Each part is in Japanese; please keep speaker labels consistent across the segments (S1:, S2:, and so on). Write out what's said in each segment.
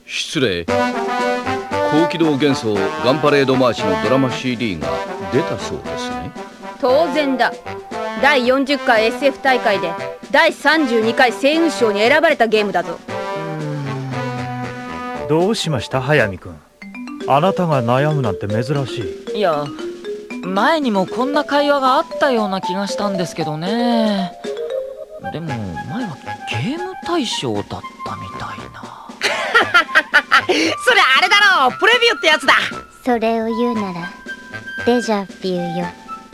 S1: 失礼。高機動幻想ガンパレードマーチのドラマ CD が出たそうですね。
S2: 当然だ。第40回 SF 大会で第32回星雲賞に選ばれたゲームだぞ。
S3: どうしました速水君。あなたが悩むなんて珍しい。
S4: いや、前にもこんな会話があったような気がしたんですけどね。でも前はゲーム大賞だったみたいな。
S5: それあれだろう、プレビューってやつだ。
S6: それを言うならデジャビューよ。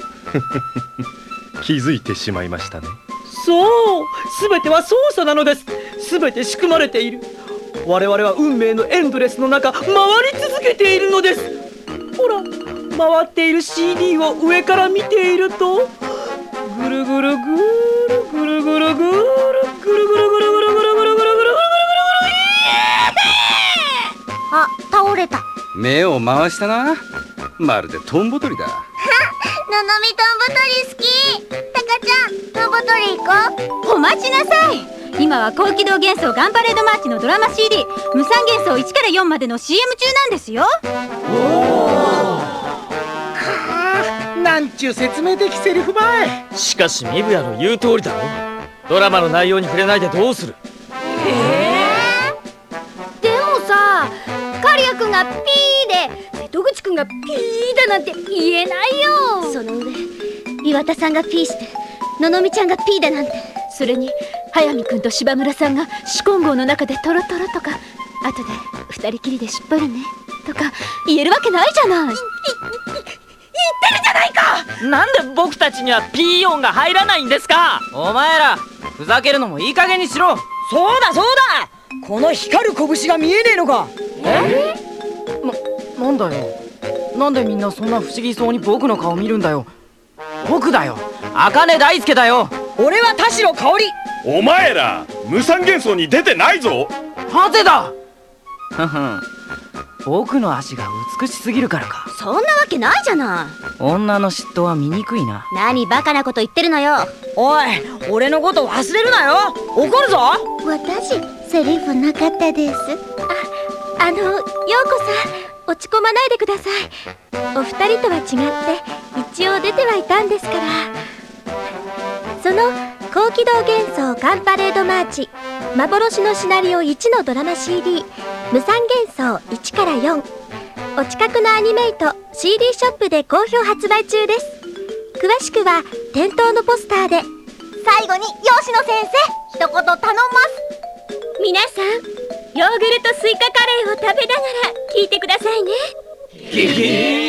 S7: 気づいてしまいましたね。
S5: そう、全ては操作なのです。全て仕組まれている。我々は運命のエンドレスの中回り続けているのです。ほら、回っている CD を上から見ていると、ぐるぐるぐるぐるぐるぐるぐるぐるぐるぐるぐるぐるぐるぐるぐる。
S6: あ、倒れた。
S8: 目を回したな。まるでトンボ取りだ。
S6: ののみトンボ取り好き。タカちゃん、トンボ取り行こう。
S2: お待ちなさい。今は高機動幻想ガンパレードマーチのドラマ CD 無惨幻想1から4までの CM 中なんですよ。
S5: なんちゅう説明的セリフばい。
S3: しかしミブヤの言う通りだろ。ドラマの内容に触れないでどうする。
S2: でもさ、カリア君がピーで瀬戸口君がピーだなんて言えないよ。
S6: その上岩田さんが P してののみちゃんが P だなんて。
S2: それに速水君と柴村さんが四金剛の中でトロトロとか、後で二人きりでしっぽりねとか言えるわけないじゃない。言ってるじゃないか。
S4: なんで僕たちにはピー音が入らないんですか。
S5: お前らふざけるのもいい加減にしろ。そうだそうだ、この光る拳が見えねえのか。なんだよ。なんでみんなそんな不思議そうに僕の顔見るんだよ。僕だよ、茜大輔だよ。俺は田代香織。
S7: お前ら無惨幻想に出てないぞ。
S5: ハゼだ。ふふ、僕の足が美しすぎるからか。
S6: そんなわけないじゃない。
S5: 女の嫉妬は醜いな。
S6: 何バカなこと言ってるのよ。
S5: おい、俺のこと忘れるなよ。怒るぞ。
S6: 私セリフなかったです。陽子さん、落ち込まないでください。お二人とは違って一応出てはいたんですから。その高機動幻想ガンパレードマーチ幻のシナリオ1のドラマ CD 無惨幻想1から4、お近くのアニメイト CD ショップで好評発売中です。詳しくは店頭のポスターで。最後に吉野先生、一言頼ます。
S2: 皆さん、ヨーグルトスイカカレーを食べながら聞いてくださいね。